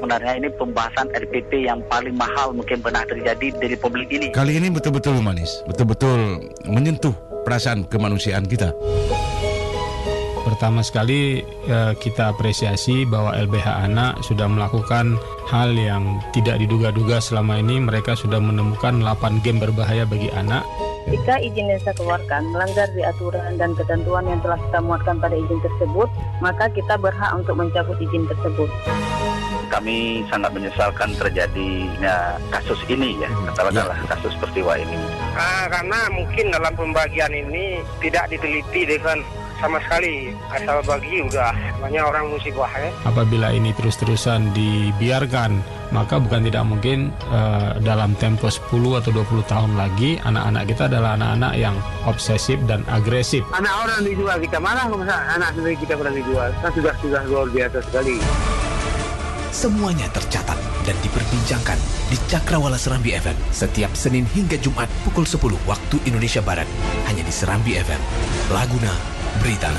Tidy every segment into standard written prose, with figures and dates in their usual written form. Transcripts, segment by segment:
sebenarnya ini pembahasan RPP yang paling mahal mungkin pernah terjadi di Republik ini. Kali ini betul-betul humanis, betul-betul menyentuh perasaan kemanusiaan kita. Pertama sekali kita apresiasi bahwa LBH Anak sudah melakukan hal yang tidak diduga-duga selama ini. Mereka sudah menemukan 8 game berbahaya bagi anak. Jika izin yang saya keluarkan melanggar di aturan dan ketentuan yang telah kita muatkan pada izin tersebut, maka kita berhak untuk mencabut izin tersebut. Kami sangat menyesalkan terjadinya kasus ini ya, katakanlah kasus peristiwa ini. Karena mungkin dalam pembagian ini tidak diteliti dengan sama sekali, asal bagi udah banyak orang musibah ya. Apabila ini terus-terusan dibiarkan, maka bukan tidak mungkin dalam tempo 10 atau 20 tahun lagi anak-anak kita adalah anak-anak yang obsesif dan agresif. Anak orang dijual, kita malah anak sendiri kita pernah dijual, kan sudah luar biasa sekali. Semuanya tercatat dan diperbincangkan di Cakrawala Serambi FM setiap Senin hingga Jumat pukul 10 waktu Indonesia Barat, hanya di Serambi FM. Laguna Beritana.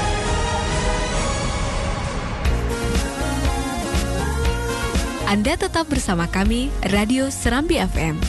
Anda tetap bersama kami, Radio Serambi FM.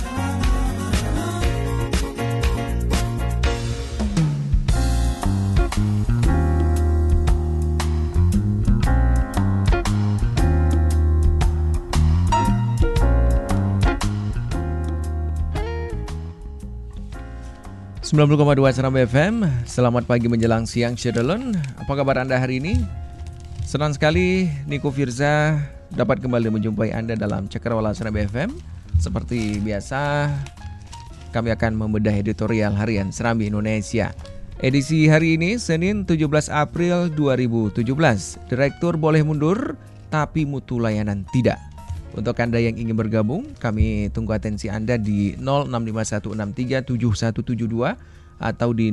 .2 Serambi FM. Selamat pagi menjelang siang Syedolon. Apa kabar Anda hari ini? Senang sekali Niko Firza dapat kembali menjumpai Anda dalam Cakrawala Serambi FM. Seperti biasa, kami akan membedah editorial harian Serambi Indonesia. Edisi hari ini Senin 17 April 2017. Direktur boleh mundur, tapi mutu layanan tidak. Untuk Anda yang ingin bergabung, kami tunggu atensi Anda di 0651637172 atau di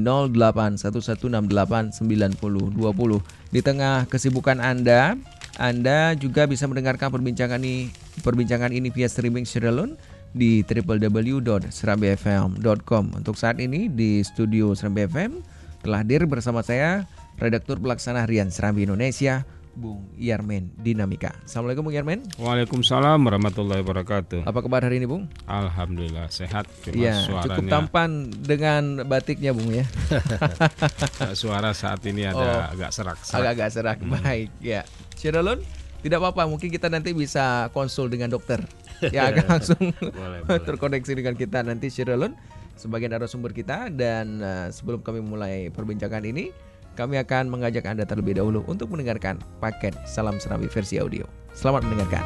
0811689020. Di tengah kesibukan Anda juga bisa mendengarkan perbincangan ini via streaming Syedolon di www.serambifm.com. Untuk saat ini di studio Serambi FM telah hadir bersama saya, Redaktur Pelaksana Harian Serambi Indonesia, Bung Yarmen Dinamika. Assalamualaikum Bung Yarmen. Waalaikumsalam warahmatullahi wabarakatuh. Apa kabar hari ini Bung? Alhamdulillah sehat. Cuma ya, suaranya cukup tampan dengan batiknya Bung ya. Suara saat ini agak serak. Agak serak. Baik ya. Syedolon, tidak apa-apa. Mungkin kita nanti bisa konsul dengan dokter. Ya akan langsung terkoneksi dengan kita nanti Syedolon sebagai narasumber kita. Dan sebelum kami mulai perbincangan ini, kami akan mengajak Anda terlebih dahulu untuk mendengarkan paket Salam Serambi versi audio. Selamat mendengarkan.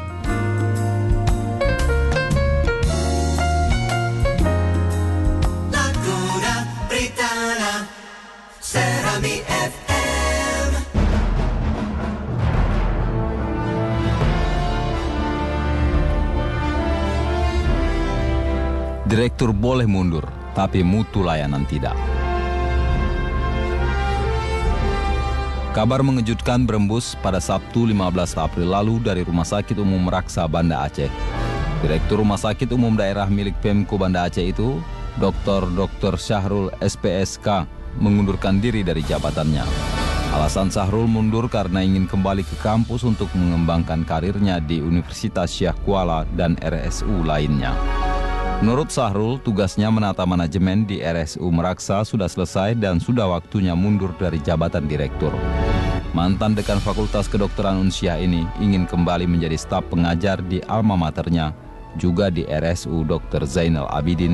Laguna Beritana Serambi FM. Direktur boleh mundur, tapi mutu layanan tidak. Kabar mengejutkan berembus pada Sabtu 15 April lalu dari Rumah Sakit Umum Raksa Banda Aceh. Direktur Rumah Sakit Umum Daerah milik Pemko Banda Aceh itu, Dr. Syahrul SPSK, mengundurkan diri dari jabatannya. Alasan Syahrul mundur karena ingin kembali ke kampus untuk mengembangkan karirnya di Universitas Syekh Kuala dan RSU lainnya. Menurut Syahrul, tugasnya menata manajemen di RSU Meraksa sudah selesai dan sudah waktunya mundur dari jabatan direktur. Mantan dekan Fakultas Kedokteran Unsyah ini ingin kembali menjadi staf pengajar di alma maternya, juga di RSU Dr. Zainul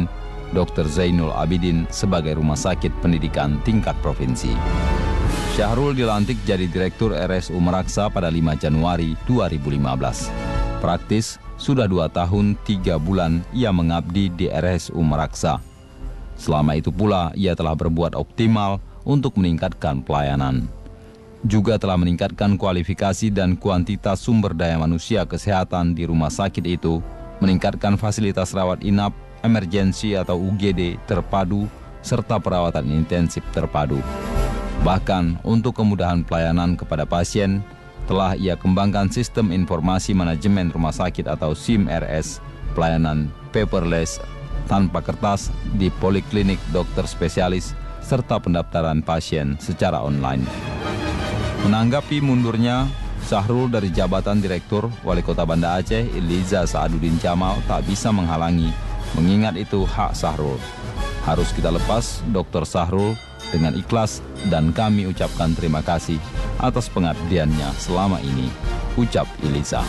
Abidin sebagai rumah sakit pendidikan tingkat provinsi. Syahrul dilantik jadi direktur RSU Meraksa pada 5 Januari 2015. Praktis, sudah 2 tahun 3 bulan ia mengabdi di RSU Meraksa. Selama itu pula ia telah berbuat optimal untuk meningkatkan pelayanan. Juga telah meningkatkan kualifikasi dan kuantitas sumber daya manusia kesehatan di rumah sakit itu, meningkatkan fasilitas rawat inap, emergensi atau UGD terpadu, serta perawatan intensif terpadu. Bahkan untuk kemudahan pelayanan kepada pasien, telah ia kembangkan sistem informasi manajemen rumah sakit atau SIM-RS, pelayanan paperless tanpa kertas di poliklinik dokter spesialis, serta pendaftaran pasien secara online. Menanggapi mundurnya, Syahrul dari jabatan Direktur Wali Kota Banda Aceh, Iliza Saaduddin Jamal, tak bisa menghalangi, mengingat itu hak Syahrul. Harus kita lepas Dr. Syahrul dengan ikhlas dan kami ucapkan terima kasih atas pengabdiannya selama ini, ucap Iliza.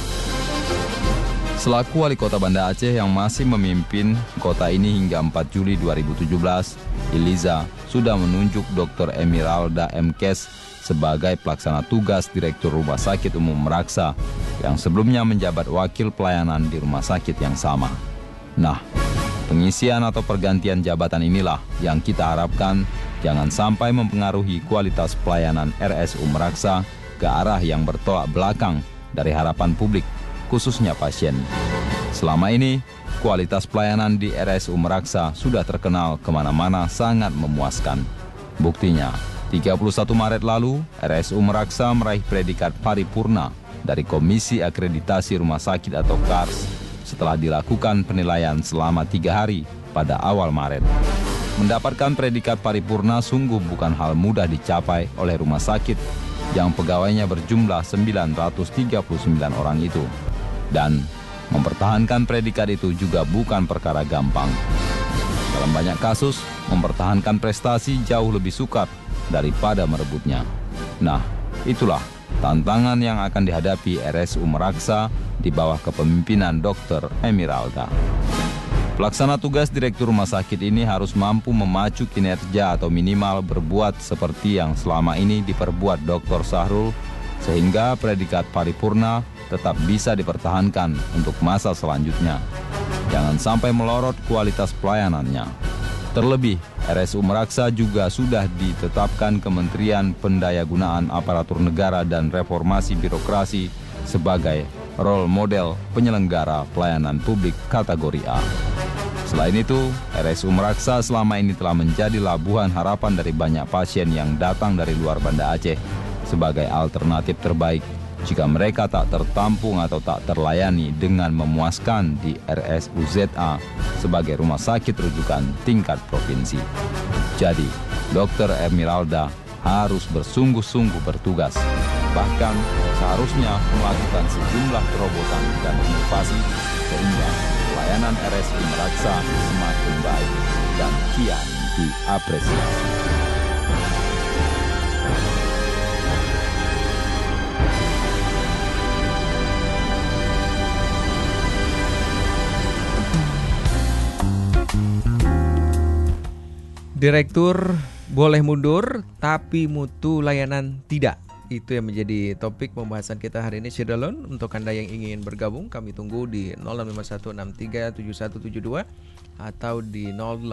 Selaku Wali Kota Banda Aceh yang masih memimpin kota ini hingga 4 Juli 2017, Iliza sudah menunjuk Dr. Emiralda Mkes sebagai pelaksana tugas Direktur Rumah Sakit Umum Meraksa yang sebelumnya menjabat wakil pelayanan di rumah sakit yang sama. Nah, pengisian atau pergantian jabatan inilah yang kita harapkan jangan sampai mempengaruhi kualitas pelayanan RSU Meraksa ke arah yang bertolak belakang dari harapan publik, khususnya pasien. Selama ini, kualitas pelayanan di RSU Meraksa sudah terkenal kemana-mana sangat memuaskan. Buktinya, 31 Maret lalu, RSU Meraksa meraih predikat paripurna dari Komisi Akreditasi Rumah Sakit atau KARS setelah dilakukan penilaian selama 3 hari pada awal Maret. Mendapatkan predikat paripurna sungguh bukan hal mudah dicapai oleh rumah sakit yang pegawainya berjumlah 939 orang itu. Dan mempertahankan predikat itu juga bukan perkara gampang. Dalam banyak kasus, mempertahankan prestasi jauh lebih sukar daripada merebutnya. Nah, itulah tantangan yang akan dihadapi RSU Meraksa di bawah kepemimpinan Dr. Emiralda. Pelaksana tugas Direktur Rumah Sakit ini harus mampu memacu kinerja atau minimal berbuat seperti yang selama ini diperbuat Dr. Syahrul, sehingga predikat paripurna tetap bisa dipertahankan untuk masa selanjutnya. Jangan sampai melorot kualitas pelayanannya. Terlebih, RSU Meraksa juga sudah ditetapkan Kementerian Pendayagunaan Aparatur Negara dan Reformasi Birokrasi sebagai role model penyelenggara pelayanan publik kategori A. Selain itu, RSU Meraksa selama ini telah menjadi labuhan harapan dari banyak pasien yang datang dari luar Banda Aceh sebagai alternatif terbaik jika mereka tak tertampung atau tak terlayani dengan memuaskan di RSUZA sebagai rumah sakit rujukan tingkat provinsi. Jadi, Dr. Emiralda harus bersungguh-sungguh bertugas, bahkan seharusnya melakukan sejumlah terobosan dan inovasi sehingga pelayanan RSU Meraksa semakin baik dan kian diapresiasi. Direktur boleh mundur, tapi mutu layanan tidak. Itu yang menjadi topik pembahasan kita hari ini, Syedalon. Untuk Anda yang ingin bergabung, kami tunggu di 0651637172 atau di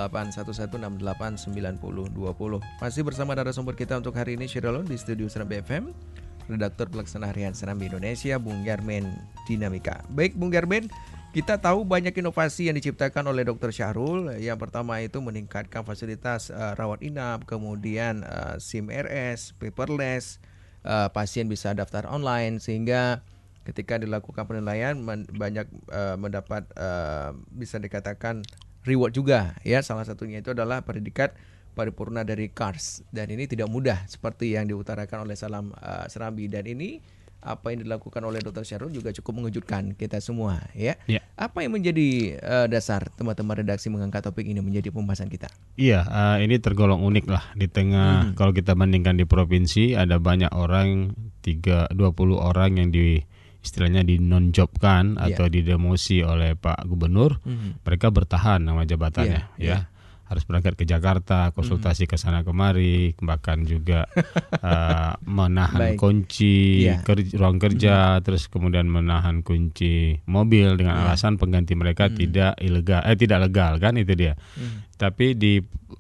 0811689020. Masih bersama narasumber kita untuk hari ini, Syedalon, di studio Serambi FM. Redaktur Pelaksana Harian Serambi Indonesia, Bung Yarmen Dinamika. Baik, Bung Yarmen, kita tahu banyak inovasi yang diciptakan oleh Dr. Syahrul. Yang pertama itu meningkatkan fasilitas rawat inap, kemudian SIM RS, paperless, pasien bisa daftar online, sehingga ketika dilakukan penilaian banyak mendapat bisa dikatakan reward juga, ya. Salah satunya itu adalah predikat paripurna dari KARS, dan ini tidak mudah seperti yang diutarakan oleh Salam Serambi, dan ini apa yang dilakukan oleh Dr. Syahrul juga cukup mengejutkan kita semua, ya. Apa yang menjadi dasar teman-teman redaksi mengangkat topik ini menjadi pembahasan kita? Iya, ini tergolong unik lah di tengah kalau kita bandingkan di provinsi ada banyak orang, 20 orang yang istilahnya dinonjobkan atau didemosi oleh Pak Gubernur. Mereka bertahan nama jabatannya, ya. Harus berangkat ke Jakarta, konsultasi ke sana kemari, bahkan juga menahan kunci ruang kerja, terus kemudian menahan kunci mobil dengan alasan pengganti mereka tidak legal kan, itu dia. Tapi di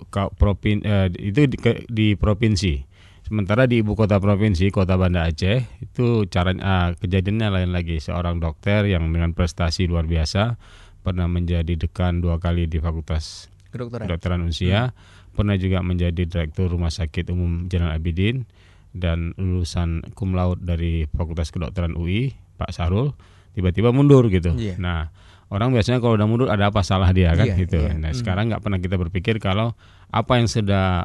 provinsi. Sementara di ibu kota provinsi, Kota Banda Aceh, itu caranya kejadiannya lain lagi. Seorang dokter yang dengan prestasi luar biasa, pernah menjadi dekan 2 kali di Fakultas Kedokteran Unsya, pernah juga menjadi Direktur Rumah Sakit Umum Zainal Abidin, dan lulusan cum laude dari Fakultas Kedokteran UI, Pak Syahrul, tiba-tiba mundur gitu. Nah, orang biasanya kalau udah mundur ada apa salah dia kan gitu. Nah, sekarang nggak pernah kita berpikir kalau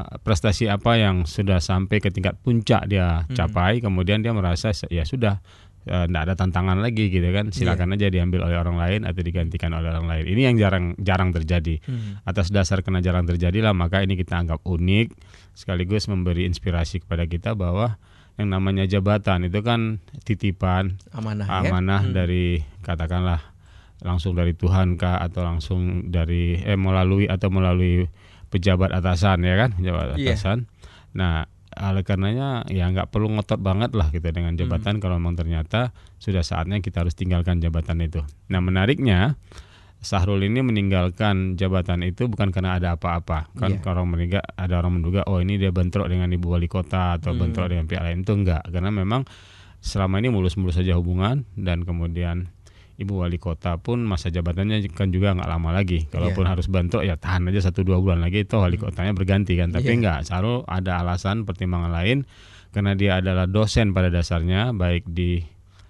prestasi apa yang sudah sampai ke tingkat puncak dia capai, kemudian dia merasa ya sudah nggak ada tantangan lagi gitu kan, silakan aja diambil oleh orang lain atau digantikan oleh orang lain. Ini yang jarang terjadi. Atas dasar karena jarang terjadi lah, maka ini kita anggap unik, sekaligus memberi inspirasi kepada kita bahwa yang namanya jabatan itu kan titipan, amanah dari katakanlah langsung dari Tuhan kah, atau langsung dari melalui pejabat atasan, ya kan, pejabat atasan. Nah, oleh karenanya ya nggak perlu ngotot banget lah gitu dengan jabatan kalau memang ternyata sudah saatnya kita harus tinggalkan jabatan itu. Nah, menariknya Sahrul ini meninggalkan jabatan itu bukan karena ada apa-apa. Kan kalau ada orang menduga oh ini dia bentrok dengan ibu wali kota atau bentrok dengan pihak lain, itu enggak, karena memang selama ini mulus-mulus saja hubungan, dan kemudian ibu wali kota pun masa jabatannya kan juga nggak lama lagi. Kalaupun harus bentrok ya tahan aja 1-2 bulan lagi, itu wali kotanya berganti kan. Tapi enggak, Sahrul ada alasan pertimbangan lain, karena dia adalah dosen pada dasarnya, baik di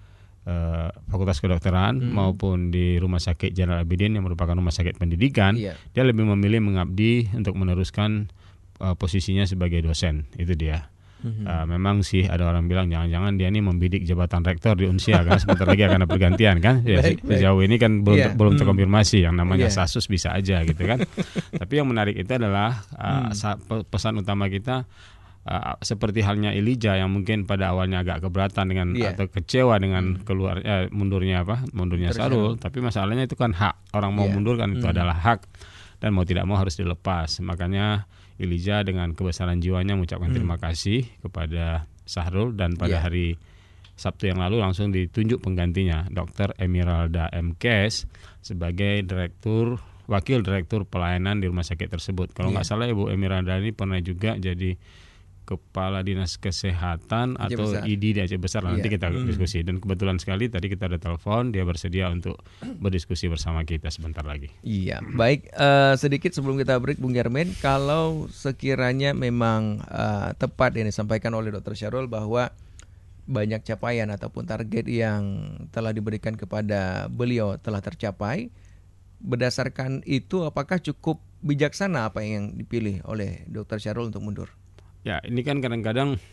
Fakultas Kedokteran maupun di Rumah Sakit Jenderal Abidin yang merupakan rumah sakit pendidikan. Dia lebih memilih mengabdi untuk meneruskan posisinya sebagai dosen. Itu dia. Memang sih ada orang bilang jangan-jangan dia ini membidik jabatan rektor di Unsia karena sebentar lagi akan ada pergantian kan. Ya, sejauh ini kan belum terkonfirmasi, yang namanya Sasus bisa aja gitu kan. Tapi yang menarik itu adalah pesan utama kita, seperti halnya Elijah yang mungkin pada awalnya agak keberatan dengan atau kecewa dengan mundurnya Sahrul, tapi masalahnya itu kan hak. Orang mau mundur kan itu adalah hak, dan mau tidak mau harus dilepas. Makanya Elijah dengan kebesaran jiwanya mengucapkan terima kasih kepada Sahrul, dan pada hari Sabtu yang lalu langsung ditunjuk penggantinya, Dr. Emiralda M. Kes, sebagai wakil direktur pelayanan di rumah sakit tersebut. Kalau nggak salah Ibu Emiralda ini pernah juga jadi Kepala Dinas Kesehatan atau ID di Aceh Besar. Nanti kita diskusi. Dan kebetulan sekali tadi kita ada telepon, dia bersedia untuk berdiskusi bersama kita sebentar lagi. Iya, baik. Sedikit sebelum kita break, Bung Yarmin, kalau sekiranya memang tepat yang disampaikan oleh Dr. Syahrul bahwa banyak capaian ataupun target yang telah diberikan kepada beliau telah tercapai, berdasarkan itu apakah cukup bijaksana apa yang dipilih oleh Dr. Syahrul untuk mundur? Ya, ini kan kadang-kadang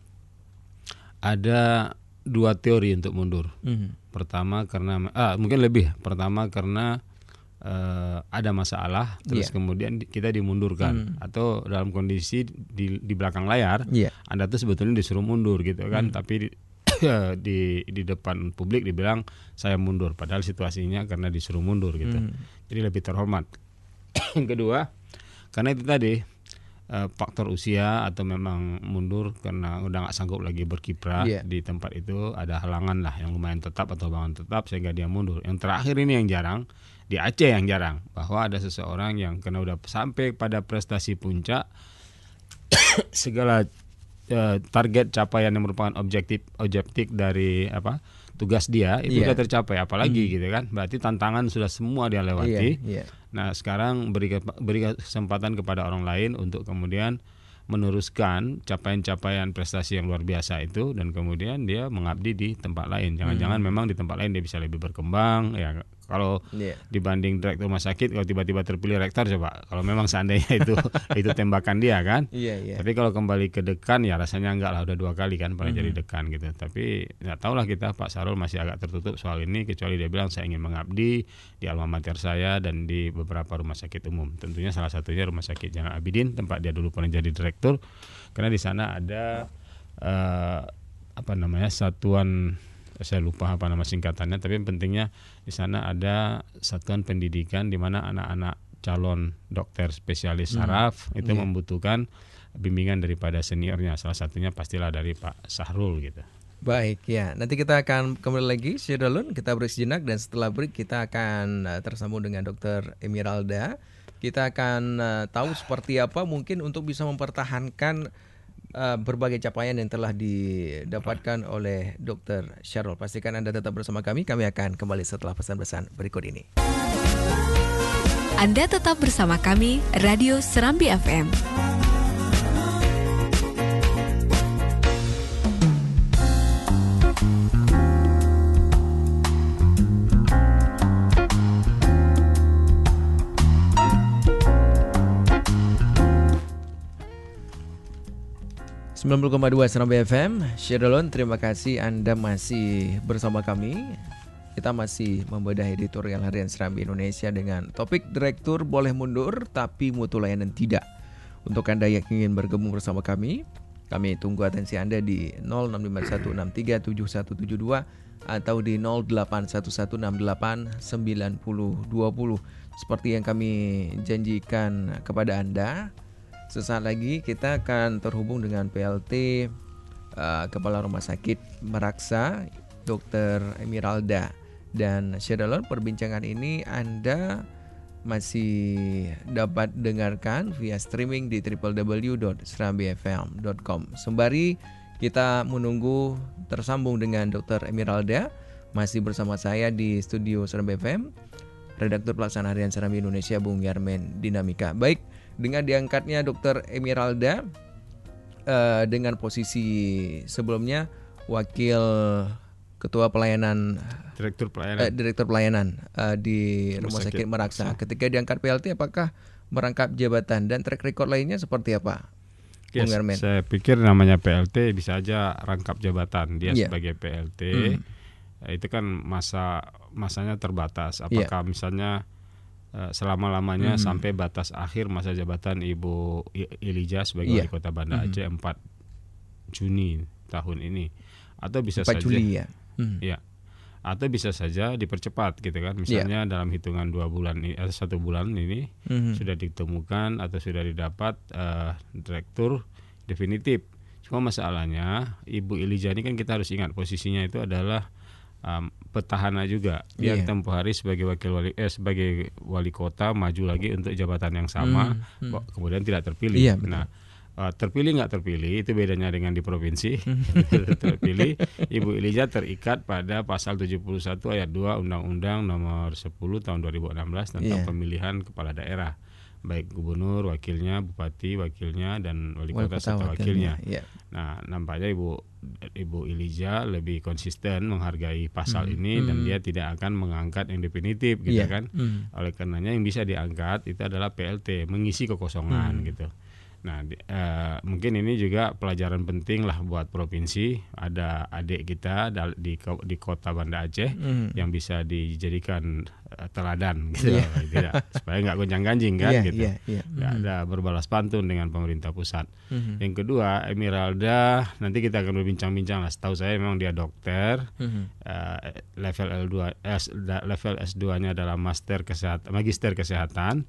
ada 2 teori untuk mundur. Pertama karena mungkin lebih. Pertama karena ada masalah, terus kemudian kita dimundurkan, atau dalam kondisi di belakang layar, Anda tuh sebetulnya disuruh mundur gitu kan, tapi di depan publik dibilang saya mundur, padahal situasinya karena disuruh mundur gitu. Jadi lebih terhormat. Yang kedua, karena itu tadi faktor usia, atau memang mundur karena udah nggak sanggup lagi berkiprah di tempat itu, ada halangan lah yang lumayan tetap atau bangun tetap sehingga dia mundur. Yang terakhir ini yang jarang, di Aceh yang jarang, bahwa ada seseorang yang karena udah sampai pada prestasi puncak, segala target capaian yang merupakan objektif dari tugas dia itu sudah tercapai, apalagi gitu kan, berarti tantangan sudah semua dia lewati. Nah, sekarang beri kesempatan kepada orang lain untuk kemudian meneruskan capaian-capaian prestasi yang luar biasa itu, dan kemudian dia mengabdi di tempat lain. Jangan-jangan memang di tempat lain dia bisa lebih berkembang ya. Kalau dibanding direktur rumah sakit, kalau tiba-tiba terpilih rektor, coba kalau memang seandainya itu tembakan dia kan. Tapi kalau kembali ke dekan ya rasanya enggak lah, udah 2 kali kan pernah jadi dekan gitu. Tapi nggak tahu lah kita, Pak Sahrul masih agak tertutup soal ini, kecuali dia bilang saya ingin mengabdi di alma mater saya dan di beberapa rumah sakit umum. Tentunya salah satunya Rumah Sakit Jenderal Abidin, tempat dia dulu pernah jadi direktur, karena di sana ada satuan, saya lupa apa nama singkatannya, tapi yang pentingnya di sana ada satuan pendidikan di mana anak-anak calon dokter spesialis saraf itu membutuhkan bimbingan daripada seniornya. Salah satunya pastilah dari Pak Sahrul gitu. Baik ya, nanti kita akan kembali lagi Syedalun, kita break sejenak, dan setelah break kita akan tersambung dengan Dr. Emiralda. Kita akan tahu seperti apa mungkin untuk bisa mempertahankan berbagai capaian yang telah didapatkan oleh Dr. Syahrul. Pastikan Anda tetap bersama kami akan kembali setelah pesan-pesan berikut ini. Anda tetap bersama kami, Radio Serambi FM. 90,2 Serambi FM. Syedalon, terima kasih Anda masih bersama kami. Kita masih membedah editorial harian Serambi Indonesia dengan topik Direktur boleh mundur tapi mutu layanan tidak. Untuk Anda yang ingin bergabung bersama kami tunggu atensi Anda di 0651637172 atau di 0811689020. Seperti yang kami janjikan kepada Anda, sesaat lagi kita akan terhubung dengan PLT Kepala Rumah Sakit Meraksa, Dr. Emiralda. Dan Syedalon, perbincangan ini Anda masih dapat dengarkan via streaming di www.serambifm.com. Sembari kita menunggu tersambung dengan Dr. Emiralda, masih bersama saya di studio Serambi FM, Redaktur Pelaksana Harian Serambi Indonesia, Bung Yarmen Dinamika. Baik, dengan diangkatnya Dr. Emiralda dengan posisi sebelumnya Wakil Ketua Pelayanan Direktur Pelayanan di Rumah Sakit Meraksa. Ketika diangkat PLT, apakah merangkap jabatan dan track record lainnya seperti apa? Bung Yarmen. Saya pikir namanya PLT bisa aja rangkap jabatan. Dia sebagai PLT itu kan masanya terbatas. Apakah misalnya selama-lamanya sampai batas akhir masa jabatan Ibu Ilija sebagai Wali Kota Banda Aceh 4 Juni tahun ini, atau bisa 4 saja Juli, ya. Ya, atau bisa saja dipercepat gitu kan, misalnya dalam hitungan 2 bulan ini atau 1 bulan ini sudah ditemukan atau sudah didapat direktur definitif. Cuma masalahnya Ibu Ilija ini kan kita harus ingat posisinya itu adalah petahana juga. Dia tempoh hari sebagai sebagai wali kota maju lagi untuk jabatan yang sama, kemudian tidak terpilih. Nah, terpilih nggak terpilih itu bedanya dengan di provinsi. Terpilih, Ibu Ilija terikat pada pasal 71 ayat 2 Undang-Undang nomor 10 tahun 2016 tentang pemilihan kepala daerah, baik gubernur, wakilnya, bupati, wakilnya, dan wali kota serta wakilnya. Nah, nampaknya Ibu Ilija lebih konsisten menghargai pasal ini dan dia tidak akan mengangkat yang definitif gitu kan. Oleh karenanya yang bisa diangkat itu adalah PLT, mengisi kekosongan gitu. Nah, mungkin ini juga pelajaran penting lah buat provinsi. Ada adik kita di kota Banda Aceh yang bisa dijadikan teladan gitu, supaya nggak gonjang-ganjing kan gitu. Nggak ada berbalas pantun dengan pemerintah pusat. Yang kedua, Emiralda nanti kita akan berbincang-bincang lah. Setahu saya memang dia dokter, level level S2-nya adalah magister kesehatan.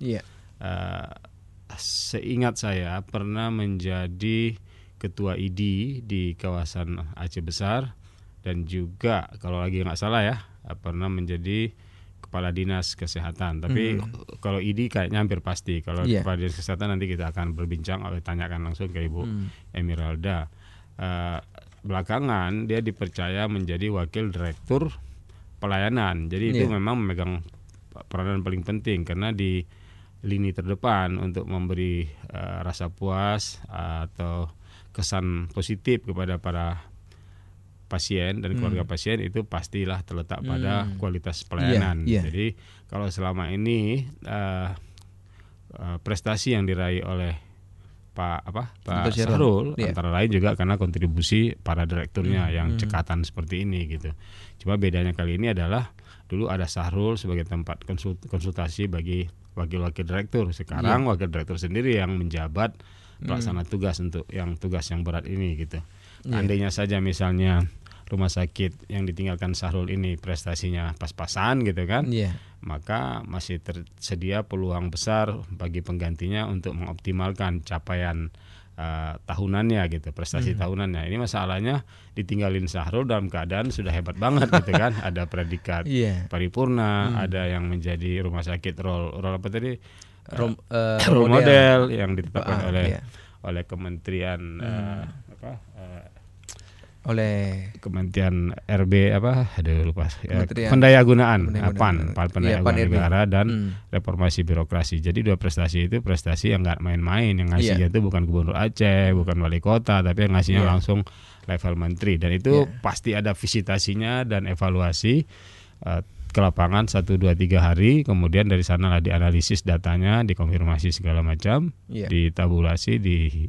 Seingat saya pernah menjadi ketua ID di kawasan Aceh Besar, dan juga kalau lagi nggak salah ya pernah menjadi kepala dinas kesehatan. Tapi kalau ID kayaknya hampir pasti. Kalau kepala dinas kesehatan nanti kita akan berbincang, tanyakan langsung ke Ibu Emiralda. Belakangan dia dipercaya menjadi wakil direktur pelayanan. Jadi itu memang memegang peranan paling penting karena di lini terdepan untuk memberi rasa puas atau kesan positif kepada para pasien dan keluarga pasien itu pastilah terletak pada kualitas pelayanan. Jadi kalau selama ini prestasi yang diraih oleh Pak Syahrul antara lain juga karena kontribusi para direkturnya yang cekatan seperti ini gitu. Cuma bedanya kali ini adalah dulu ada Syahrul sebagai tempat konsultasi bagi wakil-wakil direktur. Sekarang wakil direktur sendiri yang menjabat pelaksana tugas untuk tugas yang berat ini gitu. Andainya saja misalnya rumah sakit yang ditinggalkan Syahrul ini prestasinya pas-pasan gitu kan, maka masih tersedia peluang besar bagi penggantinya untuk mengoptimalkan capaian tahunannya gitu, prestasi tahunannya. Ini masalahnya ditinggalin Syahrul dalam keadaan sudah hebat banget gitu kan. Ada predikat paripurna, ada yang menjadi rumah sakit role apa tadi? Role model yang ditetapkan oleh Kementerian oleh Kementerian RB Pendayagunaan Negara dan Reformasi Birokrasi. Jadi dua prestasi itu prestasi yang nggak main-main, yang ngasihnya itu bukan gubernur Aceh, bukan wali kota, tapi yang ngasihnya langsung level menteri. Dan itu pasti ada visitasinya dan evaluasi ke lapangan 1, 2, 3 hari. Kemudian dari sana lah dianalisis datanya, dikonfirmasi segala macam, ditabulasi,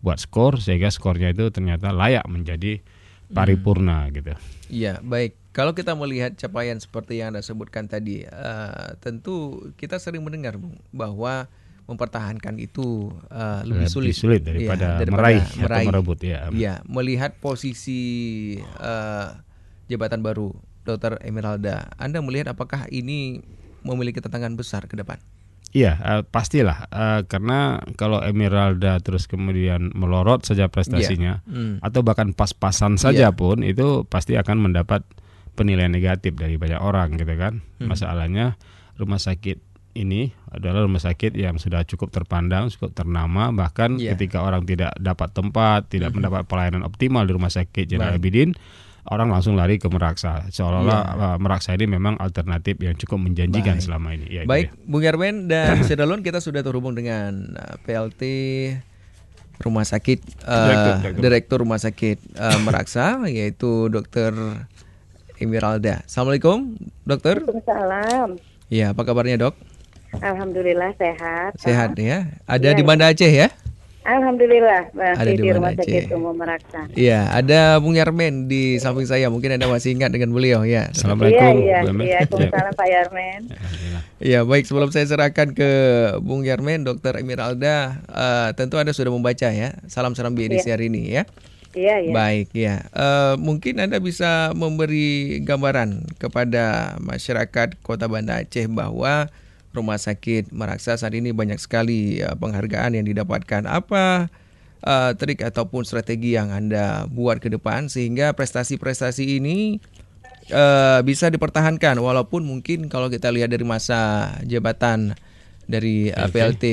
buat skor sehingga skornya itu ternyata layak menjadi paripurna gitu. Iya, baik. Kalau kita melihat capaian seperti yang Anda sebutkan tadi, tentu kita sering mendengar, Bung, bahwa mempertahankan itu lebih sulit daripada meraih atau merebut ya. Iya, melihat posisi jabatan baru Dr. Emeralda, Anda melihat apakah ini memiliki tantangan besar ke depan? Iya, pastilah karena kalau Emeralda terus kemudian melorot saja prestasinya atau bahkan pas-pasan saja pun itu pasti akan mendapat penilaian negatif dari banyak orang gitu kan. Masalahnya rumah sakit ini adalah rumah sakit yang sudah cukup terpandang, cukup ternama, bahkan ketika orang tidak dapat tempat, tidak mendapat pelayanan optimal di rumah sakit Jenderal Abidin, orang langsung lari ke Meraksa. Seolah-olah Meraksa ini memang alternatif yang cukup menjanjikan selama ini. Ya, baik, Bung Yarmen dan Syedalon, kita sudah terhubung dengan PLT Rumah Sakit, Direktur Rumah Sakit Meraksa, yaitu Dr. Emeralda. Assalamualaikum, Dokter. Waalaikumsalam. Ya, apa kabarnya, Dok? Alhamdulillah sehat. Sehat ya. Ada di Banda Aceh ya? Alhamdulillah, ada di Rumah Sakit Umum Meraksa. Iya, ada Bung Yarmen di samping saya. Mungkin Anda masih ingat dengan beliau ya. Assalamualaikum. Iya, Waalaikumsalam Pak Yarmen. Iya, baik, sebelum saya serahkan ke Bung Yarmen, Dr. Emeralda, tentu Anda sudah membaca ya Salam Serambi edisi hari ini ya. Iya. Baik ya. Mungkin Anda bisa memberi gambaran kepada masyarakat Kota Banda Aceh bahwa Rumah Sakit Meraksa saat ini banyak sekali penghargaan yang didapatkan. Apa trik ataupun strategi yang Anda buat ke depan sehingga prestasi-prestasi ini bisa dipertahankan walaupun mungkin kalau kita lihat dari masa jabatan dari PLT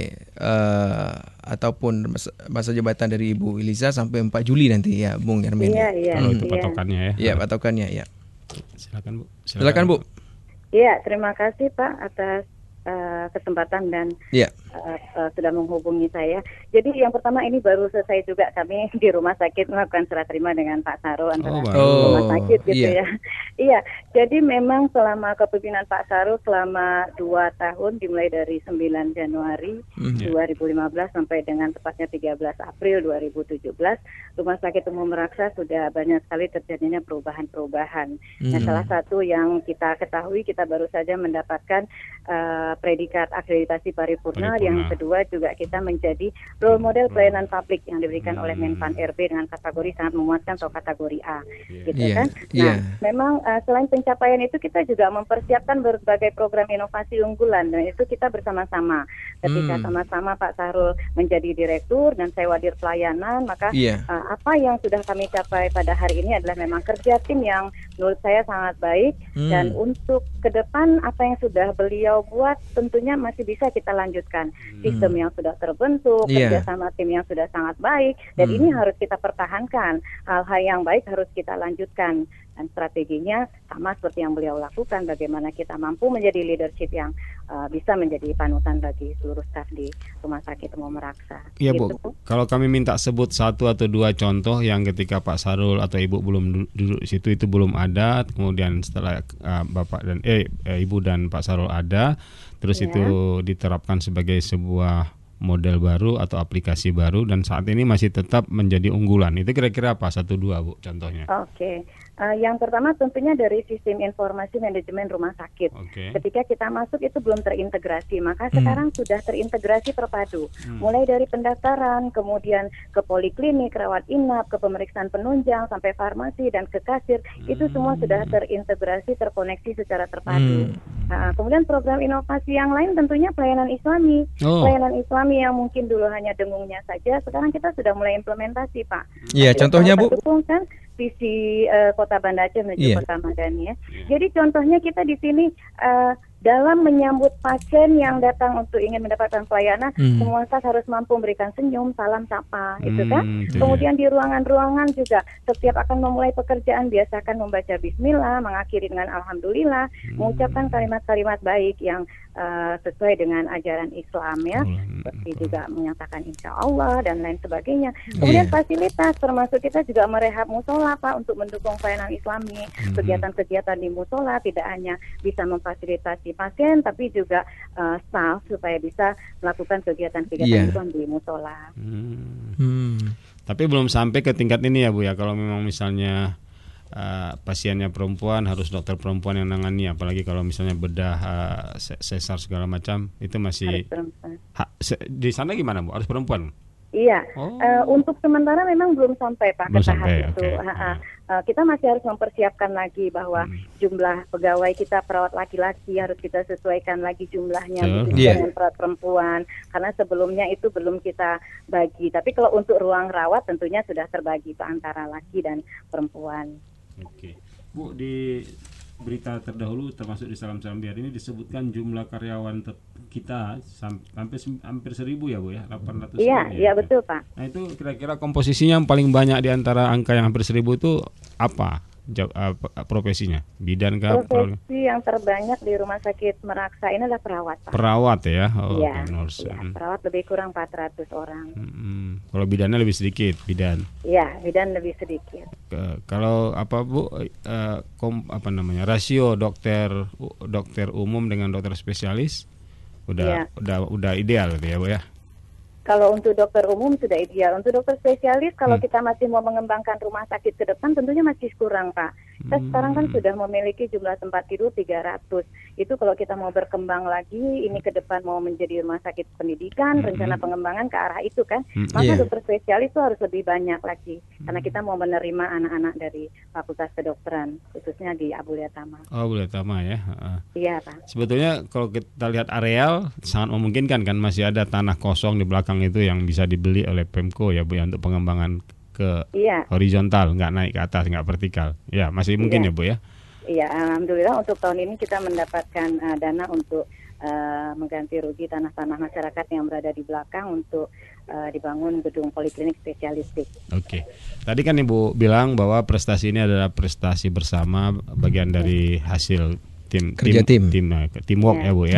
ataupun masa jabatan dari Ibu Eliza sampai 4 Juli nanti ya, Bung Yarmen. Iya. Itu patokannya ya. Iya, patokannya ya. Silakan Bu. Silakan Bu. Iya, terima kasih Pak atas kesempatan dan sudah menghubungi saya. Jadi yang pertama ini baru selesai juga kami di rumah sakit melakukan serah terima dengan Pak Sarul antara rumah sakit gitu ya. Iya, jadi memang selama kepemimpinan Pak Sarul selama 2 tahun dimulai dari 9 Januari 2015 sampai dengan tepatnya 13 April 2017, Rumah Sakit Umum Meraksa sudah banyak sekali terjadinya perubahan-perubahan. Nah, salah satu yang kita ketahui, kita baru saja mendapatkan predikat akreditasi paripurna. Yang kedua juga kita menjadi role model pelayanan publik yang diberikan oleh Menpan RB dengan kategori sangat memuaskan atau kategori A, gitu kan. Nah, memang selain pencapaian itu kita juga mempersiapkan berbagai program inovasi unggulan dan itu kita bersama-sama. Ketika sama-sama Pak Sarul menjadi direktur dan saya wadir pelayanan, maka apa yang sudah kami capai pada hari ini adalah memang kerja tim yang menurut saya sangat baik dan untuk ke depan apa yang sudah beliau buat tentunya masih bisa kita lanjutkan. Sistem yang sudah terbentuk, kerjasama tim yang sudah sangat baik dan ini harus kita pertahankan. Hal-hal yang baik harus kita lanjutkan dan strateginya sama seperti yang beliau lakukan, bagaimana kita mampu menjadi leadership yang bisa menjadi panutan bagi seluruh staf di Rumah Sakit Umum Meraksa. Iya Bu, kalau kami minta sebut 1 atau 2 contoh yang ketika Pak Sarul atau Ibu belum duduk di situ itu belum ada, kemudian setelah Bapak dan Ibu dan Pak Sarul ada, terus itu diterapkan sebagai sebuah model baru atau aplikasi baru dan saat ini masih tetap menjadi unggulan. Itu kira-kira apa 1-2 Bu contohnya? Oke. Yang pertama tentunya dari sistem informasi manajemen rumah sakit. Ketika kita masuk itu belum terintegrasi, maka sekarang sudah terintegrasi terpadu. Mulai dari pendaftaran, kemudian ke poliklinik, rawat inap, ke pemeriksaan penunjang, sampai farmasi dan ke kasir, itu semua sudah terintegrasi, terkoneksi secara terpadu. Kemudian program inovasi yang lain tentunya pelayanan Islami. Pelayanan Islami yang mungkin dulu hanya dengungnya saja, sekarang kita sudah mulai implementasi, Pak. Iya, contohnya Bu? Kan visi Kota Banda Aceh menuju Kota Madani ya. Jadi contohnya kita di sini dalam menyambut pasien yang datang untuk ingin mendapatkan pelayanan, semua staf harus mampu memberikan senyum, salam, sapa, itu kan. Kemudian di ruangan-ruangan juga setiap akan memulai pekerjaan biasakan membaca Bismillah, mengakhiri dengan Alhamdulillah, mengucapkan kalimat-kalimat baik yang sesuai dengan ajaran Islam ya, seperti juga menyatakan insya Allah dan lain sebagainya. Kemudian fasilitas, termasuk kita juga merehab musola Pak untuk mendukung pelayanan Islami, kegiatan-kegiatan di musola tidak hanya bisa memfasilitasi pasien, tapi juga staff supaya bisa melakukan kegiatan-kegiatan Islam di musola. Tapi belum sampai ke tingkat ini ya Bu ya, kalau memang misalnya pasiennya perempuan harus dokter perempuan yang nangani, apalagi kalau misalnya bedah sesar segala macam itu masih di sana gimana Bu? Harus perempuan? Iya, untuk sementara memang belum sampai Pak ke tahap itu. Kita masih harus mempersiapkan lagi bahwa jumlah pegawai kita perawat laki-laki harus kita sesuaikan lagi jumlahnya dengan perawat perempuan, karena sebelumnya itu belum kita bagi. Tapi kalau untuk ruang rawat tentunya sudah terbagi Pak antara laki dan perempuan. Oke, Bu, di berita terdahulu termasuk di Salam Serambi hari ini disebutkan jumlah karyawan kita hampir 1.000 ya Bu ya, 800. Iya betul Pak. Nah itu kira-kira komposisinya yang paling banyak di antara angka yang hampir 1.000 itu apa? Profesinya? Bidan kah? Profesi yang terbanyak di Rumah Sakit Meraksa ini adalah perawat Pak. Perawat ya? Iya, perawat lebih kurang 400 orang. Kalau bidannya lebih sedikit, bidan? Iya, bidan lebih sedikit. Kalau apa Bu, rasio dokter umum dengan dokter spesialis udah ideal gitu ya Bu ya? Kalau untuk dokter umum sudah ideal. Untuk dokter spesialis kalau kita masih mau mengembangkan rumah sakit ke depan tentunya masih kurang Pak. Kita sekarang kan sudah memiliki jumlah tempat tidur 300. Itu kalau kita mau berkembang lagi, ini ke depan mau menjadi rumah sakit pendidikan, rencana pengembangan ke arah itu kan. Maka dokter spesialis itu harus lebih banyak lagi. Karena kita mau menerima anak-anak dari Fakultas Kedokteran, khususnya di Abulia Tama. Oh, Abulia Tama ya. Iya Pak. Sebetulnya kalau kita lihat areal sangat memungkinkan kan, masih ada tanah kosong di belakang itu yang bisa dibeli oleh Pemko ya Bu ya, untuk pengembangan ke horizontal, nggak naik ke atas, nggak vertikal. Ya masih mungkin ya Bu ya. Iya, alhamdulillah untuk tahun ini kita mendapatkan dana untuk mengganti rugi tanah-tanah masyarakat yang berada di belakang untuk dibangun gedung poliklinik spesialistik. Oke. Tadi kan Ibu bilang bahwa prestasi ini adalah prestasi bersama, bagian dari hasil teamwork ya Bu ya.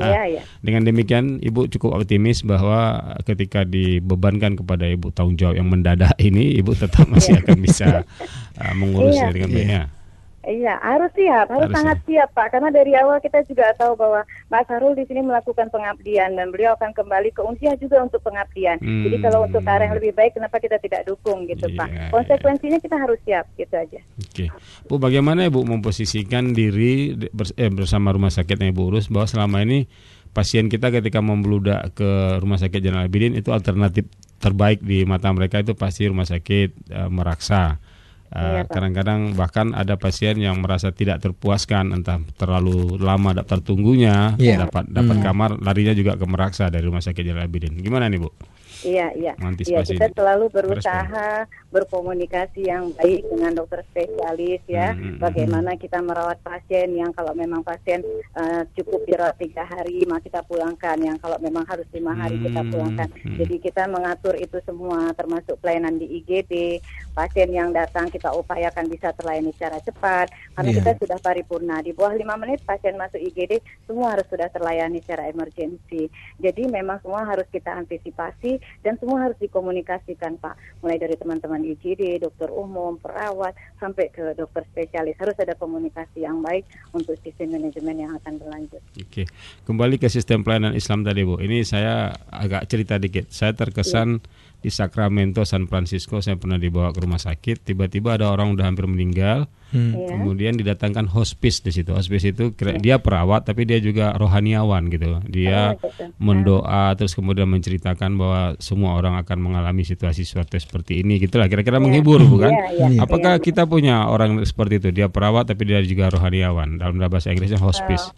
Dengan demikian Ibu cukup optimis bahwa ketika dibebankan kepada Ibu tanggung jawab yang mendadak ini, Ibu tetap masih akan bisa mengurusnya dengan baiknya. Iya, harus siap, harus sangat siap Pak, karena dari awal kita juga tahu bahwa Pak Sarul di sini melakukan pengabdian dan beliau akan kembali ke Unsia juga untuk pengabdian. Jadi kalau untuk arah yang lebih baik, kenapa kita tidak dukung gitu Pak? Konsekuensinya kita harus siap, gitu aja. Oke, Bu, bagaimana Ibu memposisikan diri bersama rumah sakit yang Ibu urus, bahwa selama ini pasien kita ketika membludak ke Rumah Sakit Zainal Abidin itu alternatif terbaik di mata mereka itu pasti Rumah Sakit Meraksa. Kadang-kadang bahkan ada pasien yang merasa tidak terpuaskan, entah terlalu lama daftar tunggunya, dapat kamar, larinya juga ke Meraksa dari Rumah Sakit Zainal Abidin. Gimana nih Bu? Iya, kita selalu berusaha berkomunikasi yang baik dengan dokter spesialis ya. Bagaimana kita merawat pasien yang kalau memang pasien cukup dirawat 3 hari, maka kita pulangkan. Yang kalau memang harus 5 hari kita pulangkan. Jadi kita mengatur itu semua, termasuk pelayanan di IGD. Pasien yang datang kita upayakan bisa terlayani secara cepat. Karena kita sudah paripurna, di bawah 5 menit pasien masuk IGD semua harus sudah terlayani secara emergensi. Jadi memang semua harus kita antisipasi dan semua harus dikomunikasikan Pak, mulai dari teman-teman IGD, dokter umum, perawat, sampai ke dokter spesialis. Harus ada komunikasi yang baik untuk sistem manajemen yang akan berlanjut. Oke, kembali ke sistem pelayanan Islam tadi Bu. Ini saya agak cerita dikit. Saya terkesan di Sacramento, San Francisco, saya pernah dibawa ke rumah sakit. Tiba-tiba ada orang udah hampir meninggal. Kemudian didatangkan hospice di situ. Hospice itu dia perawat, tapi dia juga rohaniawan gitu. Dia mendoa, terus kemudian menceritakan bahwa semua orang akan mengalami situasi seperti ini. Gitulah, kira-kira menghibur, bukan? Apakah kita punya orang seperti itu? Dia perawat, tapi dia juga rohaniawan. Dalam bahasa Inggrisnya hospice.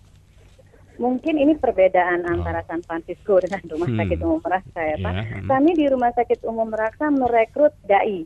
Mungkin ini perbedaan antara San Francisco dengan Rumah Sakit Umum Meraksa ya Pak. Kami di Rumah Sakit Umum Meraksa merekrut DAI.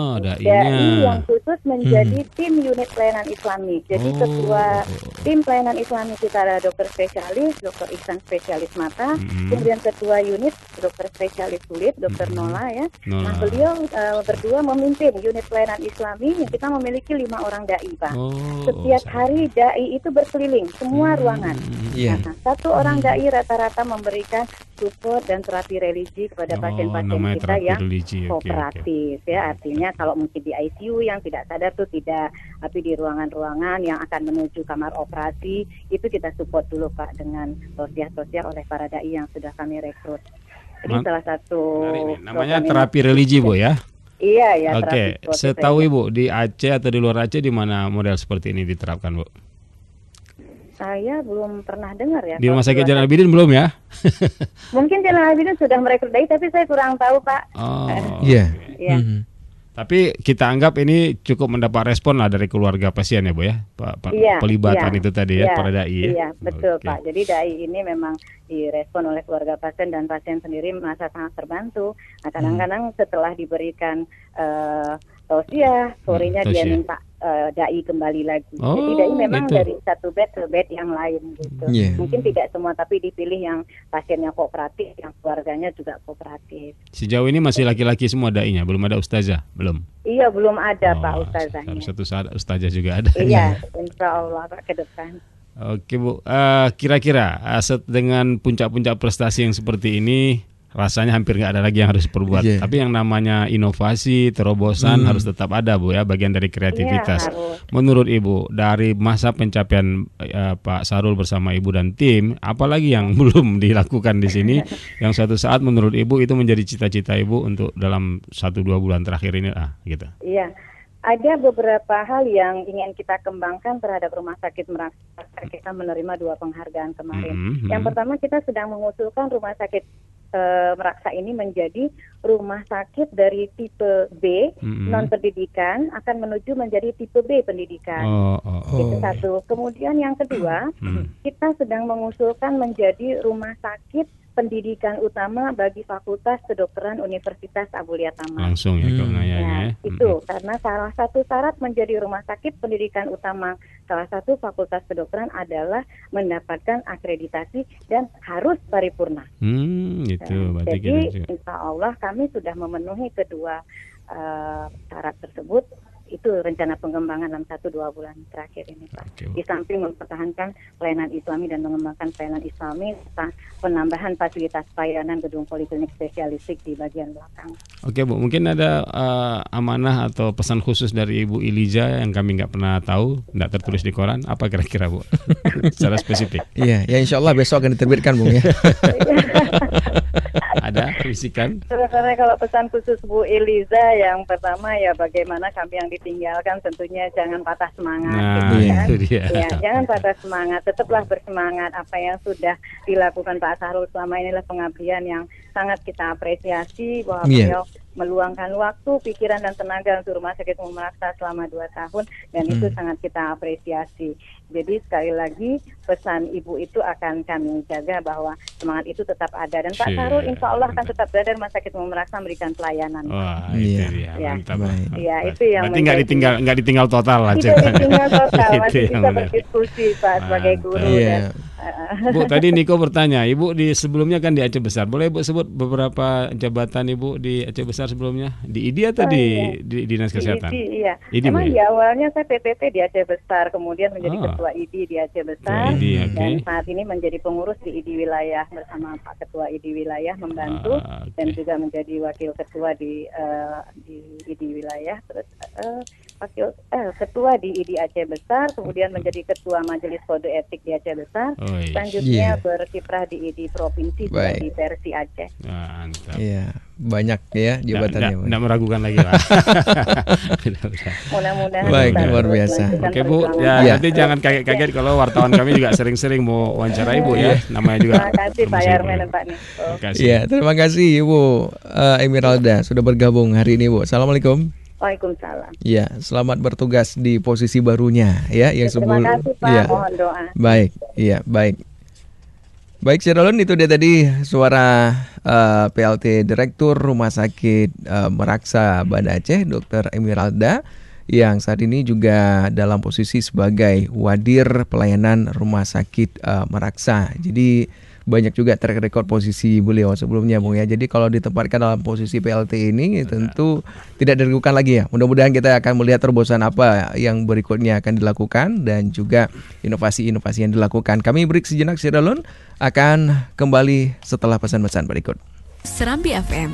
DAI yang khusus menjadi tim unit pelayanan Islami. Jadi ketua tim pelayanan Islami kita ada dokter spesialis, dokter Ihsan spesialis mata, kemudian ketua unit dokter spesialis kulit, dokter Nola ya. Nah beliau berdua memimpin unit pelayanan Islami yang kita memiliki 5 orang DAI Pak. Setiap hari DAI itu berkeliling semua ruangan. Satu orang dai rata-rata memberikan support dan terapi religi kepada pasien-pasien kita yang kooperatif. Ya, artinya kalau mungkin di ICU yang tidak sadar tuh tidak, tapi di ruangan-ruangan yang akan menuju kamar operasi itu kita support dulu Pak dengan tausiah-tausiah oleh para dai yang sudah kami rekrut. Jadi salah satu namanya terapi religi Bu ya. Iya ya. Oke, setahu Ibu di Aceh atau di luar Aceh di mana model seperti ini diterapkan Bu? Saya belum pernah dengar ya. Di Rumah Sakit Jalan Abidin belum ya? Mungkin Jalan Abidin sudah merekrut dai, tapi saya kurang tahu Pak. Iya. Tapi kita anggap ini cukup mendapat respon lah dari keluarga pasien ya Bu ya, pelibatan itu tadi ya, para dai ya. Iya betul Pak. Jadi dai ini memang direspon oleh keluarga pasien dan pasien sendiri merasa sangat terbantu. Nah kadang-kadang setelah diberikan tausiah, sorenya dia minta dai kembali lagi. Jadi dai memang dari satu bed ke bed yang lain gitu. Mungkin tidak semua, tapi dipilih yang pasiennya kooperatif, yang keluarganya juga kooperatif. Sejauh ini masih laki-laki semua dainya, belum ada ustazah, belum? Iya, belum ada Pak ustazahnya. Satu saat ustazah juga ada. Iya, insya Allah Pak ke depan. Oke Bu, kira-kira dengan puncak-puncak prestasi yang seperti ini, rasanya hampir nggak ada lagi yang harus diperbuat. Tapi yang namanya inovasi, terobosan harus tetap ada Bu ya, bagian dari kreativitas. Menurut Ibu, dari masa pencapaian Pak Sarul bersama Ibu dan tim, apalagi yang belum dilakukan di sini, yang suatu saat menurut Ibu itu menjadi cita-cita Ibu untuk dalam 1-2 bulan terakhir ini gitu. Iya. Ada beberapa hal yang ingin kita kembangkan terhadap Rumah Sakit Meraksa. Kita menerima 2 penghargaan kemarin. Yang pertama, kita sedang mengusulkan Rumah Sakit Meraksa ini menjadi rumah sakit dari tipe B non pendidikan akan menuju menjadi tipe B pendidikan. Itu satu. Kemudian yang kedua, kita sedang mengusulkan menjadi rumah sakit pendidikan utama bagi Fakultas Kedokteran Universitas Abulia Taman. Langsung ya keunayanya. Itu karena salah satu syarat menjadi rumah sakit pendidikan utama salah satu Fakultas Kedokteran adalah mendapatkan akreditasi dan harus paripurna. Jadi insya Allah kami sudah memenuhi kedua syarat tersebut. Itu rencana pengembangan dalam 1-2 bulan terakhir ini Pak. Di samping mempertahankan pelayanan Islami dan mengembangkan pelayanan Islami serta penambahan fasilitas pelayanan gedung poliklinik spesialistik di bagian belakang. Oke Bu, mungkin ada amanah atau pesan khusus dari Ibu Iliza yang kami nggak pernah tahu, nggak tertulis di koran, apa kira-kira Bu? Secara spesifik. Iya, ya insya Allah besok akan diterbitkan Bu ya. Ada bisikan? Sebenarnya kalau pesan khusus Bu Iliza yang pertama ya bagaimana kami yang ditinggalkan tentunya jangan patah semangat. Itu dia. Ya, jangan patah semangat, tetaplah bersemangat. Apa yang sudah dilakukan Pak Sarul selama inilah pengabdian yang sangat kita apresiasi bahwa beliau meluangkan waktu, pikiran dan tenaga untuk Rumah Sakit Umum Meraksa selama 2 tahun dan itu sangat kita apresiasi. Jadi sekali lagi pesan Ibu itu akan kami jaga bahwa semangat itu tetap ada dan Pak Sarul insya Allah akan tetap berada Rumah Sakit Umum Meraksa memberikan pelayanan. Wah, itu dia. Mantap. Iya, itu yang berarti nggak ditinggal total lah. Tidak ditinggal total, masih bisa berdiskusi Pak sebagai guru. Bu, tadi Niko bertanya, Ibu di sebelumnya kan di Aceh Besar. Boleh Ibu sebut beberapa jabatan Ibu di Aceh Besar sebelumnya? Di IDI atau di Dinas Kesehatan? Di IDI, iya. Memang di awalnya saya PPT di Aceh Besar, kemudian menjadi Ketua IDI di Aceh Besar, dan saat ini menjadi pengurus di IDI Wilayah bersama Pak Ketua IDI Wilayah membantu, dan juga menjadi Wakil Ketua di IDI Wilayah, terus Ketua di IDI Aceh Besar, kemudian menjadi Ketua Majelis Kode Etik di Aceh Besar. Selanjutnya berkiprah di IDI Provinsi di Persi Aceh. Iya, banyak ya jabatannya. Tidak meragukan lagi lah. Mudah-mudahan. Baik, luar biasa. Oke Bu, nanti jangan kaget-kaget kalau wartawan kami juga sering-sering mau wawancara Ibu ya. Namanya juga. Terima kasih Pak Yarmen dan Pak Niko. Iya, terima kasih Ibu Emiralda sudah bergabung hari ini Bu. Assalamualaikum. Waalaikumsalam. Ya, selamat bertugas di posisi barunya ya yang sebelum. Terima kasih Pak, mohon doa. Baik, iya, baik. Baik, Syarulun, itu dia tadi suara PLT Direktur Rumah Sakit Meraksa Banda Aceh, Dr. Emiralda, yang saat ini juga dalam posisi sebagai Wadir Pelayanan Rumah Sakit Meraksa. Jadi banyak juga track record posisi beliau sebelumnya, Bung ya. Jadi kalau ditempatkan dalam posisi PLT ini tentu tidak diragukan lagi ya. Mudah-mudahan kita akan melihat terobosan apa yang berikutnya akan dilakukan dan juga inovasi-inovasi yang dilakukan. Kami break sejenak, Syedalon akan kembali setelah pesan-pesan berikut. Serambi FM.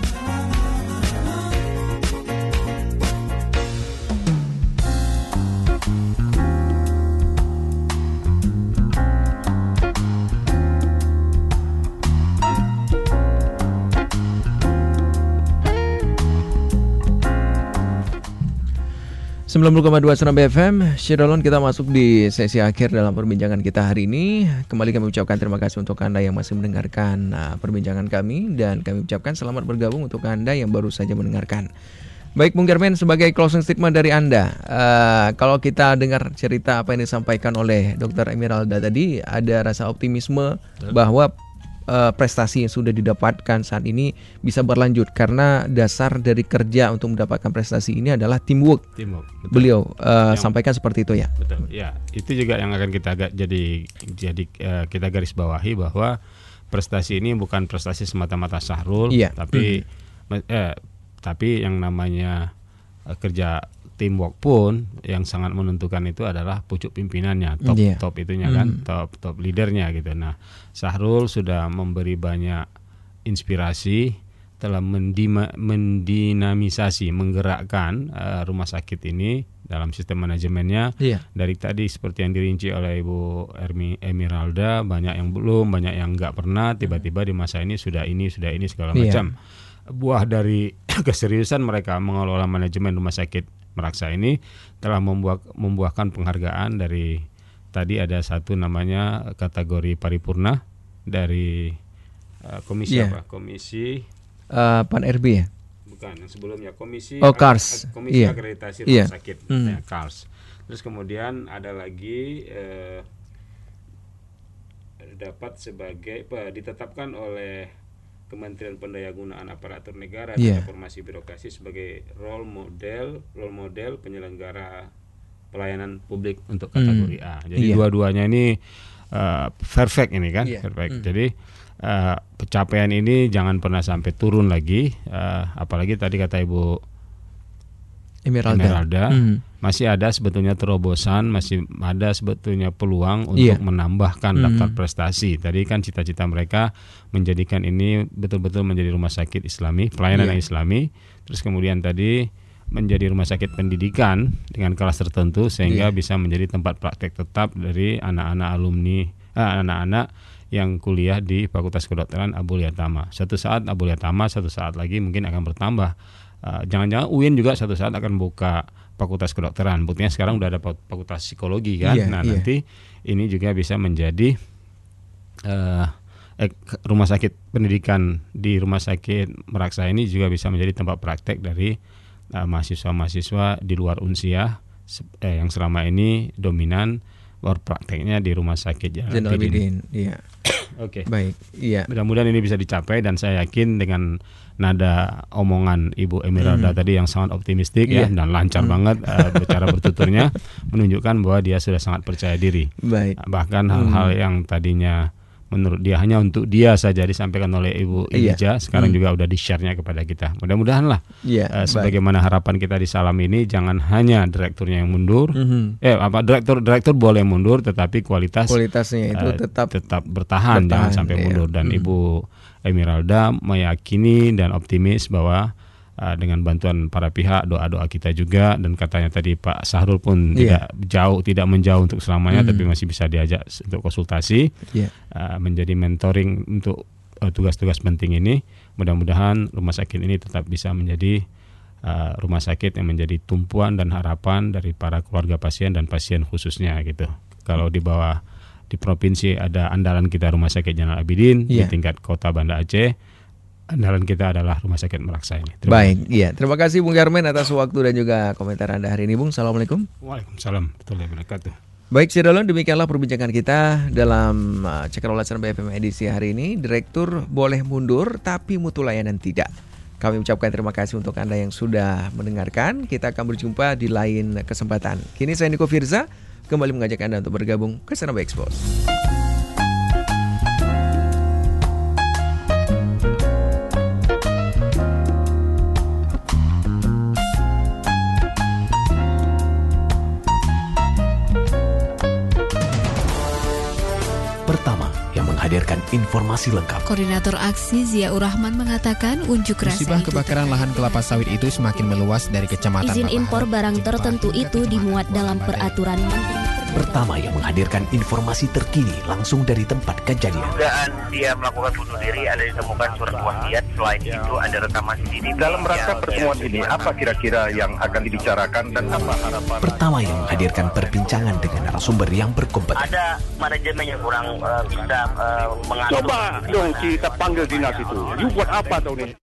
Serambi FM, Syedalon, kita masuk di sesi akhir dalam perbincangan kita hari ini. Kembali kami ucapkan terima kasih untuk Anda yang masih mendengarkan perbincangan kami, dan kami ucapkan selamat bergabung untuk Anda yang baru saja mendengarkan. Baik, Bung Germen, sebagai closing statement dari Anda, kalau kita dengar cerita apa yang disampaikan oleh Dr. Emeralda tadi, ada rasa optimisme bahwa prestasi yang sudah didapatkan saat ini bisa berlanjut karena dasar dari kerja untuk mendapatkan prestasi ini adalah teamwork. Beliau sampaikan seperti itu ya. Betul. Ya, itu juga yang akan kita kita garis bawahi bahwa prestasi ini bukan prestasi semata-mata Syahrul, tapi yang namanya kerja teamwork pun yang sangat menentukan itu adalah pucuk pimpinannya, top itunya kan, top leadernya gitu. Nah, Syahrul sudah memberi banyak inspirasi, telah mendinamisasi, menggerakkan rumah sakit ini dalam sistem manajemennya. Dari tadi seperti yang dirinci oleh Ibu Emeralda, banyak yang belum, banyak yang nggak pernah, tiba-tiba di masa ini sudah ini segala macam. Buah dari keseriusan mereka mengelola manajemen rumah sakit Meraksa ini telah membuahkan penghargaan dari tadi ada satu namanya kategori paripurna dari komisi apa? Komisi Pan-RB ya? Bukan, yang sebelumnya komisi KARS. Komisi akreditasi rumah sakit, KARS. Terus kemudian ada lagi dapat sebagai ditetapkan oleh Kementerian Pendayagunaan Aparatur Negara dan Reformasi Birokrasi sebagai role model penyelenggara pelayanan publik untuk kategori A. Jadi dua-duanya ini perfect ini kan, perfect. Jadi pencapaian ini jangan pernah sampai turun lagi, apalagi tadi kata Ibu Emeralda, masih ada sebetulnya terobosan, masih ada sebetulnya peluang untuk menambahkan daftar prestasi. Tadi kan cita-cita mereka menjadikan ini betul-betul menjadi rumah sakit Islami, pelayanan yang Islami. Terus kemudian tadi menjadi rumah sakit pendidikan dengan kelas tertentu sehingga bisa menjadi tempat praktek tetap dari anak-anak alumni, anak-anak yang kuliah di Fakultas Kedokteran Abul Yatama. Suatu saat Abul Yatama, suatu saat lagi mungkin akan bertambah. Jangan-jangan UIN juga suatu saat akan buka fakultas kedokteran. Buktinya sekarang udah ada fakultas psikologi kan. Nanti ini juga bisa menjadi rumah sakit pendidikan di rumah sakit Meraksa ini juga bisa menjadi tempat praktek dari mahasiswa-mahasiswa di luar Unsiah yang selama ini dominan prakteknya di rumah sakit Jalan Abidin. Oke. Baik. Mudah-mudahan ini bisa dicapai dan saya yakin dengan nada omongan Ibu Emeralda tadi yang sangat optimistik dan lancar banget bicara bertuturnya menunjukkan bahwa dia sudah sangat percaya diri. Bahkan hal-hal yang tadinya menurut dia hanya untuk dia saja disampaikan oleh Ibu Elijah sekarang juga udah di-share-nya kepada kita. Mudah-mudahan lah sebagaimana harapan kita di Salam ini jangan hanya direkturnya yang mundur. Direktur boleh mundur tetapi kualitasnya itu tetap bertahan, jangan sampai mundur. Dan Ibu Emeralda meyakini dan optimis bahwa dengan bantuan para pihak, doa-doa kita juga, dan katanya tadi Pak Syahrul pun tidak menjauh untuk selamanya, tapi masih bisa diajak untuk konsultasi, menjadi mentoring untuk tugas-tugas penting ini. Mudah-mudahan rumah sakit ini tetap bisa menjadi rumah sakit yang menjadi tumpuan dan harapan dari para keluarga pasien dan pasien khususnya gitu. Kalau di bawah di provinsi ada andalan kita Rumah Sakit Jalan Abidin, di tingkat kota Banda Aceh andalan kita adalah Rumah Sakit Meraksa ini. Terima kasih Bung Garmen atas waktu dan juga komentar Anda hari ini, Bung. Assalamualaikum. Waalaikumsalam. Baik, Syedalon, demikianlah perbincangan kita dalam Cakrawala Serambi FM edisi hari ini. Direktur boleh mundur tapi mutu layanan tidak. Kami ucapkan terima kasih untuk Anda yang sudah mendengarkan. Kita akan berjumpa di lain kesempatan. Kini saya Niko Firza kembali mengajak Anda untuk bergabung ke Serambi Expose. Pertama yang menghadirkan informasi lengkap. Koordinator aksi Ziaur Rahman mengatakan unjuk rasa musibah kebakaran lahan kelapa sawit itu semakin meluas dari kecamatan Izin Babahan. impor barang tertentu itu dimuat dalam peraturan Menteri. Pertama yang menghadirkan informasi terkini langsung dari tempat kejadian. Dugaan dia melakukan bunuh diri, ada ditemukan surat wasiat. Selain itu ada rekaman CCTV. Dalam rangka pertemuan ini, apa kira-kira yang akan dibicarakan dan apa harapan? Pertama yang menghadirkan perbincangan dengan narasumber yang berkompeten. Ada manajemen yang kurang bisa mengatur. Coba dong kita panggil dinas itu. You buat apa tahun ini?